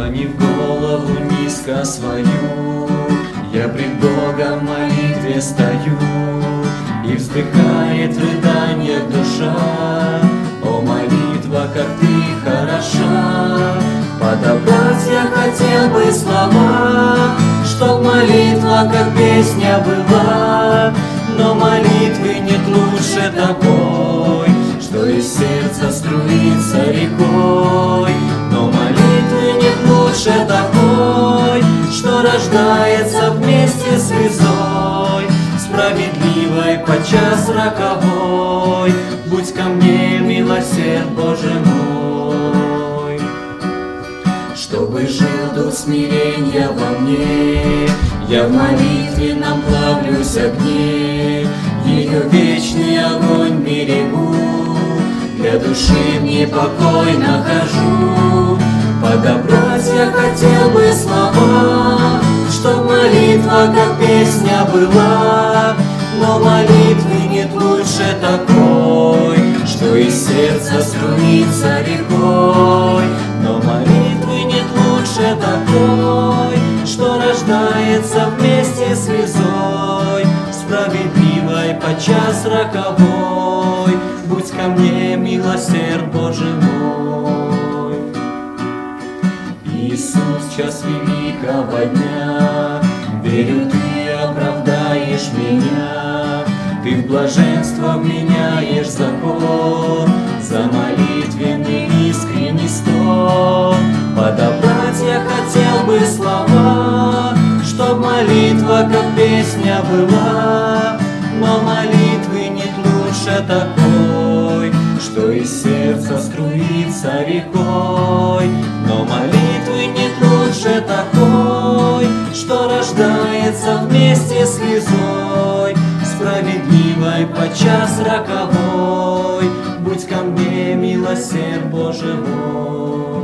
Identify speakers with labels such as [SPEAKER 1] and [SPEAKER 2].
[SPEAKER 1] Склонив голову низко свою, я пред Богом в молитве стою, и вздыхает в рыданиях душа. О, молитва, как ты хороша! Подобрать я хотел бы слова, чтоб молитва как песня была. Но молитвы нет лучше такой, что из сердца струится рекой. Но молитвы нет лучше такой, что рождается вместе с слезой, справедливой подчас роковой. Будь ко мне милосерд, Боже мой, чтобы жил дух смирения во мне. Я в молитве наплавлюсь огне, ее вечный огонь берегу. Для души мне покой нахожу. Подобрать я хотел бы слова, чтоб молитва как песня была. Но молитвы нет лучше такой, что из сердца струится рекой. Но молитвы нет лучше такой, что рождается вместе с слезой, справедливой подчас роковой. Будь ко мне милосерд, Боже мой. Иисус, час великого дня, верю, ты оправдаешь меня. Ты в блаженство меняешь закон за молитвенный искренний стон. Подобрать я хотел бы слова, чтоб молитва как песня была. Но молитвы нет лучше такой, что из сердца струится рекой. Но молитвы нет лучше такой, что рождается вместе с слезой, справедливой подчас роковой. Будь ко мне милосерд, Боже мой.